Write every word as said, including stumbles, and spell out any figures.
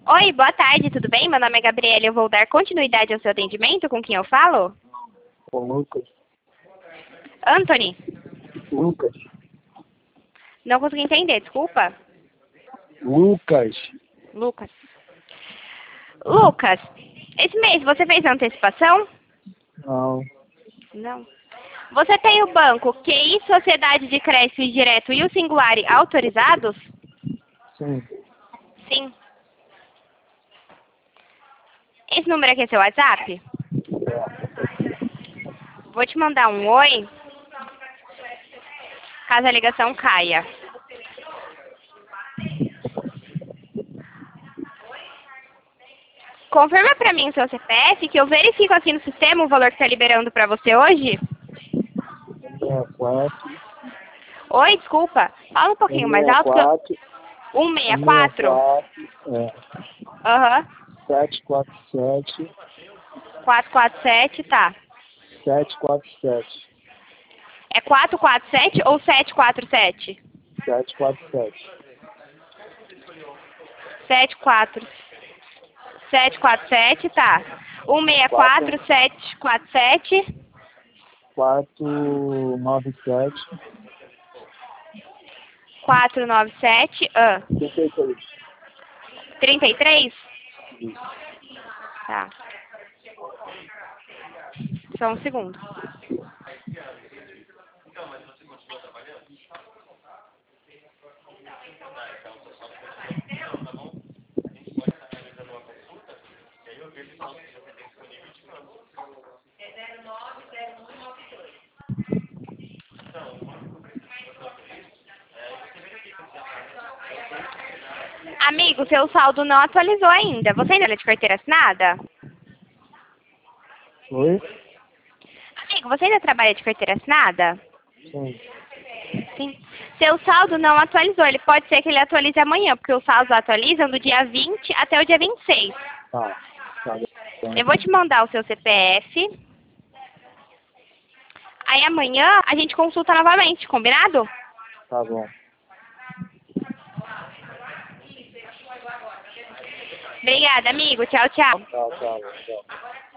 Oi, boa tarde, tudo bem? Meu nome é Gabriela e eu vou dar continuidade ao seu atendimento. Com quem eu falo? O Lucas. Anthony. Lucas. Não consegui entender, desculpa. Lucas. Lucas. Lucas, esse mês você fez antecipação? Não. Não. Você tem o banco Q I, Sociedade de Crédito Direto e o Singular autorizados? Sim. Sim. Esse número aqui é seu WhatsApp? Vou te mandar um oi, caso a ligação caia. Confirma pra mim o seu C P F, que eu verifico aqui no sistema o valor que tá liberando pra você hoje. sessenta e quatro. Oi, desculpa. Fala um pouquinho mais alto que eu... quatro. cento e sessenta e quatro? É. Aham. sete quatro sete. quatrocentos e quarenta e sete, tá. sete quatro sete. É quatrocentos e quarenta e sete ou setecentos e quarenta e sete? sete quatro sete. sete quatro sete quatro sete, tá. cento e sessenta e quatro, setecentos e quarenta e sete. quatro nove sete. quatrocentos e noventa e sete. Ah. trinta e três. trinta e três? Isso. Tá. Só um segundo. Amigo, seu saldo não atualizou ainda. Você ainda é de carteira assinada? Oi? Amigo, você ainda trabalha de carteira assinada? Sim. Sim. Seu saldo não atualizou. Ele pode ser que ele atualize amanhã, porque os saldos atualizam do dia vinte até o dia vinte e seis. Tá. Tá bem. Eu vou te mandar o seu C P F. Aí amanhã a gente consulta novamente, combinado? Tá bom. Obrigada, amigo. Tchau, tchau. Tchau, tchau. Tchau.